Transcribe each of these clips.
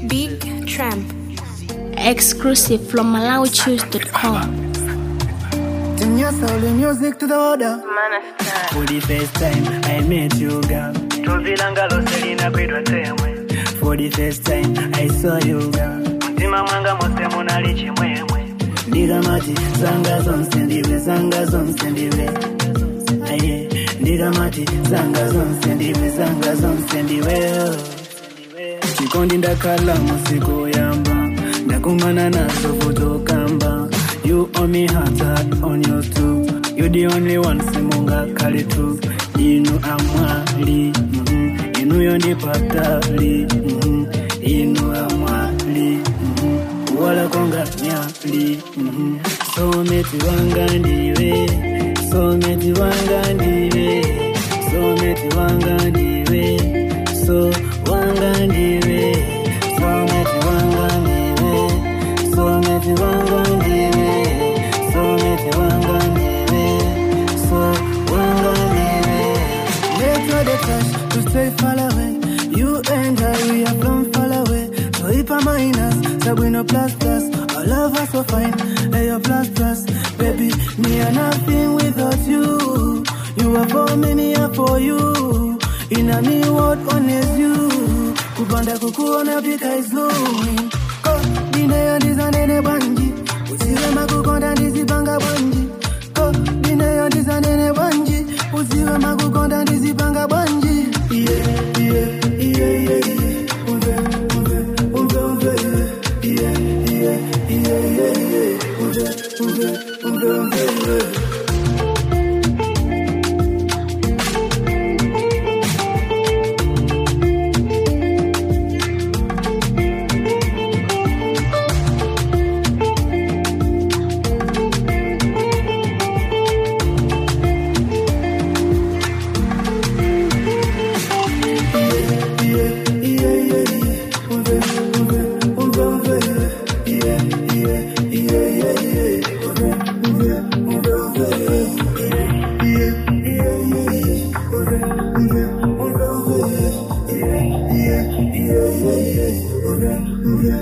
Big Tramp. Exclusive from MalawiChoose.com. Turn your soul and music to the order. For the first time I met you, girl. Tovilangalo selina kwidwa temwe. For the first time I saw you, girl. Mtima mwanga mose munali chimwemwe. Ndigamati zanga zonse ndiwe, zanga zonse ndiwe. Aye, ndigamati zanga zonse ndiwe, zanga zonse ndiwe. Chikondi ndakala musiko yamba. Ndakumana nazo kutokamba. You owe me heart on your too. You the only one simunga kali tu. Inu amwali, inu yondi patali, inu amwali, wala konga nyali. So meti wanga ndiwe, so meti wanga ndiwe, so meti wanga ndiwe, so wanga ndiwe, so meti wanga ndiwe, so meti wanga ndiwe, so meti wanga ndiwe, so wanga ndiwe. Later the touch to stay far away. You and I, we are from far away. So if I'm minus, so we no plus plus. Our love is so fine, hey your plus plus. Baby, me are nothing without you. You are for me, me are for you. In a me what honest you. Kubanda kukuona bika is zooming. Ko, dine ya dizanene banji. Usiwe makukonda ndizipanga banji. Ko, dine ya dizanene banji. Usiwe makukonda ndizipanga banji. Yeah, yeah, yeah, yeah, yeah. Umve, yeah, yeah, yeah, yeah, yeah. Umve, yeah.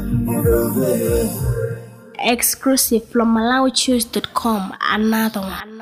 Exclusive from MalawiChoose.com. Another one.